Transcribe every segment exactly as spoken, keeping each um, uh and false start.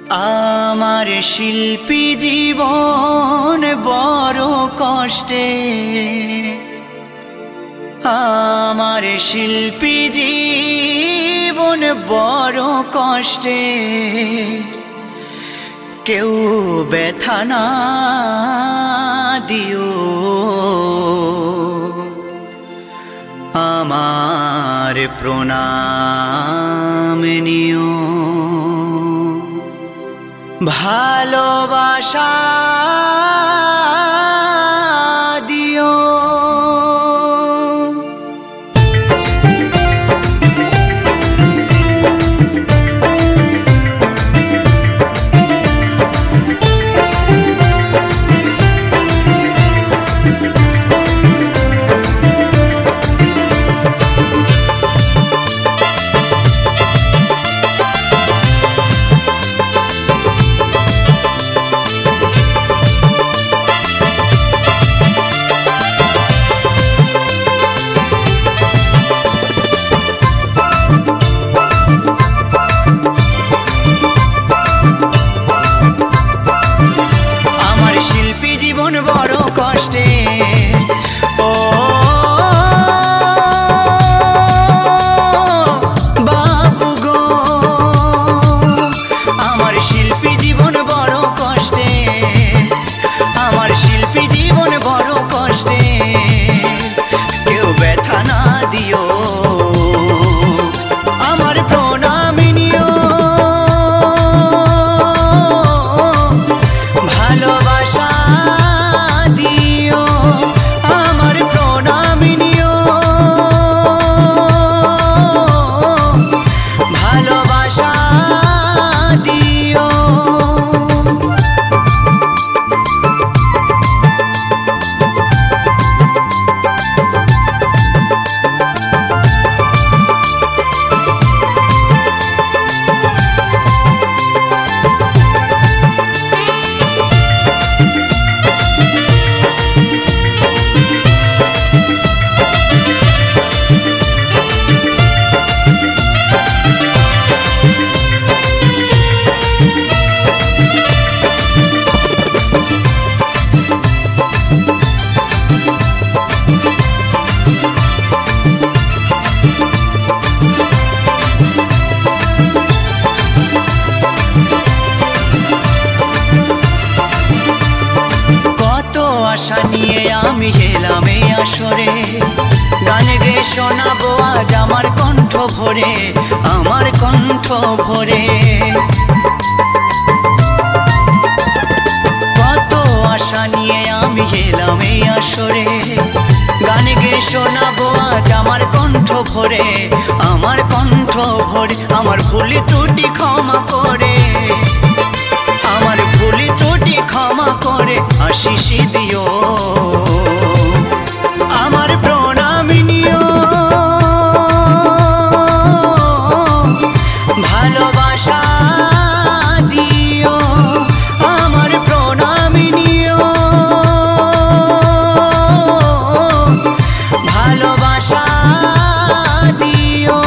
আমার শিল্পী জীবন বড় কষ্টে, আমার শিল্পী জীবন বড় কষ্টে, কেউ ব্যথা না দিও, আমার প্রণাম নিও। ভালোবাসা দিও। বড় কষ্টে, ও বাবু গো, আমার শিল্পী জীবন বড় কষ্টে, আমার শিল্পী জীবন বড় কষ্টে, কেউ ব্যথা না দিও, আমার প্রণাম নিও। ভালোবাসা আশা নিয়ে আমি এলাম এই আসরে, গান গেয়ে শোনাবো আজ আমার কণ্ঠ ভরে, আমার কণ্ঠ ভরে। কত আশা নিয়ে আমি এলাম এই আসরে, গান গেয়ে শোনাবো আজ আমার কণ্ঠ ভরে, আমার কণ্ঠ ভরে। আমার ভুল ত্রুটি ক্ষমা করে, আমার ভুল ত্রুটি ক্ষমা করে আশিস দিও, আমার প্রণাম নিও। ভালোবাসা দিও, আমার প্রণাম নিও। ভালোবাসা দিও।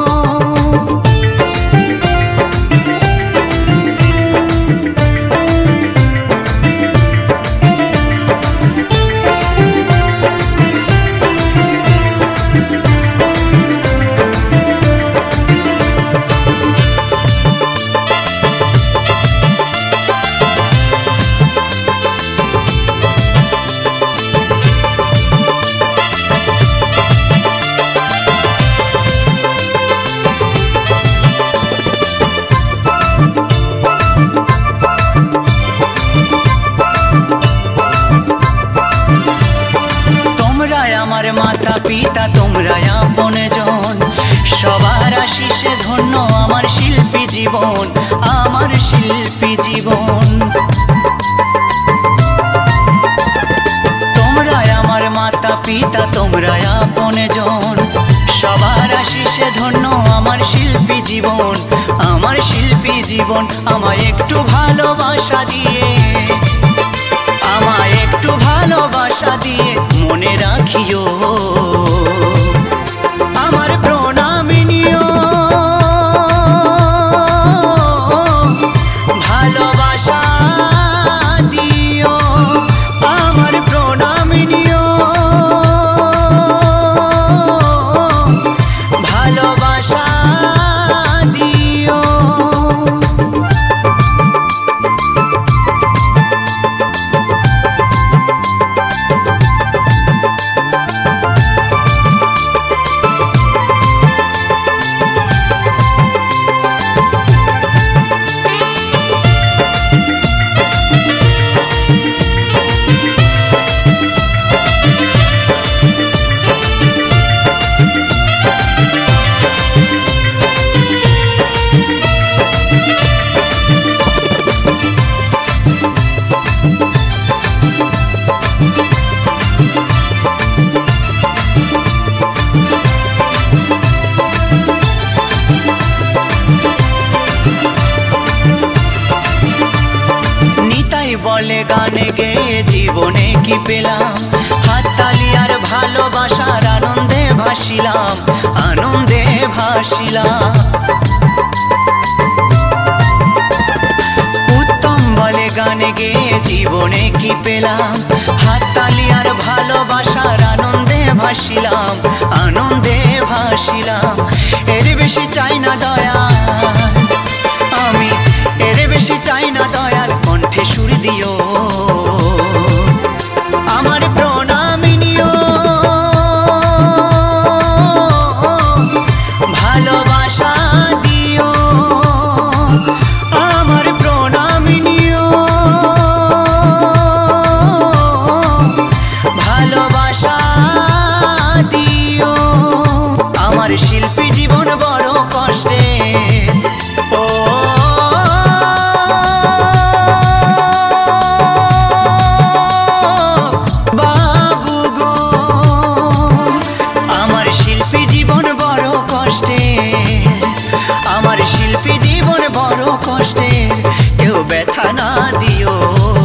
আমার মাতা পিতা তোমরা আপনজন, সবার আশিসে ধন্য আমার শিল্পী জীবন, আমার শিল্পী জীবন। তোমরা আমার মাতা পিতা তোমরা আপনজন, সবার আশিসে ধন্য আমার শিল্পী জীবন, আমার শিল্পী জীবন। আমায় একটু ভালোবাসা দিয়ে, আমায় একটু ভালোবাসা দিয়ে মনে রাখিও, আমার প্রণাম নিও। বলে গানে গেয়ে জীবনে কি পেলাম, হাততালি আর ভালোবাসার আনন্দে ভাসিলাম, আনন্দে ভাসিলাম। উত্তম বলে গানে গেয়ে জীবনে কি পেলাম, হাততালি আর ভালোবাসার আনন্দে ভাসিলাম, আনন্দে ভাসিলাম। এর বেশি চাই না দয়াল আমি, এর বেশি চাই না দয়াল, কণ্ঠে সুর দিও আমার প্রণামী নিও, ভালোবাসা দিও আমার প্রণামী নিও, ভালোবাসা দিও। আমার শিল্পী জীবন বড় কষ্টে, ও বাবু গো, আমার শিল্পী জীবন বড় কষ্টে, আমার শিল্পী জীবন বড় কষ্টে, কেউ ব্যথা না দিও।